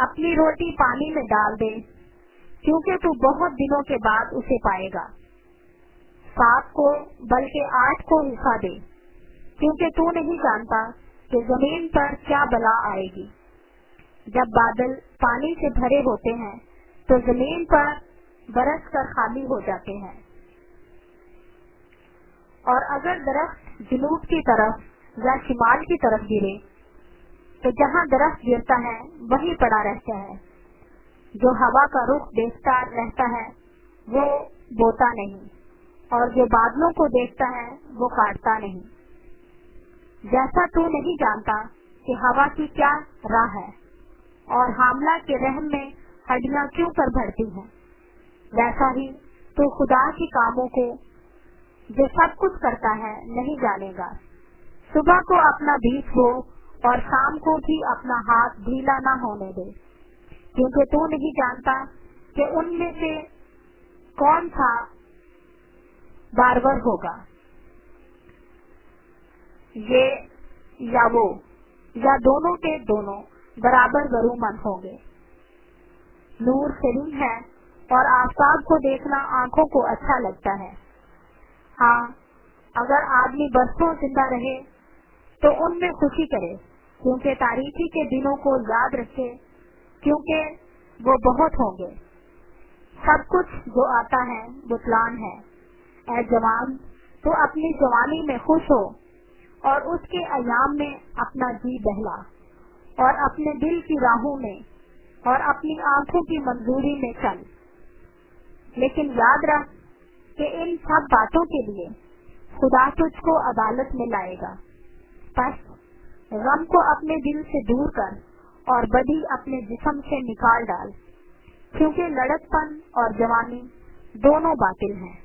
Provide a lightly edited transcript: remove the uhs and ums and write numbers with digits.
اپنی روٹی پانی میں ڈال دے، کیونکہ تو بہت دنوں کے بعد اسے پائے گا۔ 7 کو بلکہ 8 کو حصہ دے، کیونکہ تو نہیں جانتا کہ زمین پر کیا بلا آئے گی۔ جب بادل پانی سے بھرے ہوتے ہیں تو زمین پر برس کر خالی ہو جاتے ہیں، اور اگر درخت جنوب کی طرف یا شمال کی طرف گرے تو جہاں درخت گرتا ہے وہیں پڑا رہتا ہے۔ جو ہوا کا رخ دیکھتا رہتا ہے وہ بوتا نہیں، اور جو بادلوں کو دیکھتا ہے وہ کاٹتا نہیں۔ جیسا تو نہیں جانتا کہ ہوا کی کیا راہ ہے اور حاملہ کے رحم میں ہڈیاں کیوں کر بڑھتی ہیں، ویسا ہی تو خدا کے کاموں کو جو سب کچھ کرتا ہے نہیں جانے گا۔ صبح کو اپنا بیج بو اور شام کو بھی اپنا ہاتھ ڈھیلا نہ ہونے دے، کیونکہ تو نہیں جانتا کہ ان میں سے کون سا بارور ہوگا، یہ یا وہ، یا دونوں کے دونوں برابر برومند ہوں گے۔ نور سلیم ہے اور آفتاب کو دیکھنا آنکھوں کو اچھا لگتا ہے۔ ہاں، اگر آدمی برسوں زندہ رہے تو ان میں خوشی کرے، کیونکہ تاریکی کے دنوں کو یاد رکھے، کیونکہ وہ بہت ہوں گے۔ سب کچھ جو آتا ہے بطلان ہے۔ اے جوان، تو اپنی جوانی میں خوش ہو اور اس کے ایام میں اپنا جی بہلا، اور اپنے دل کی راہوں میں اور اپنی آنکھوں کی منظوری میں چل۔ لیکن یاد رکھ کہ ان سب باتوں کے لیے خدا تجھ کو عدالت میں لائے گا۔ پس غم کو اپنے دل سے دور کر اور بدی اپنے جسم سے نکال ڈال، کیونکہ لڑک پن اور جوانی دونوں باطل ہیں۔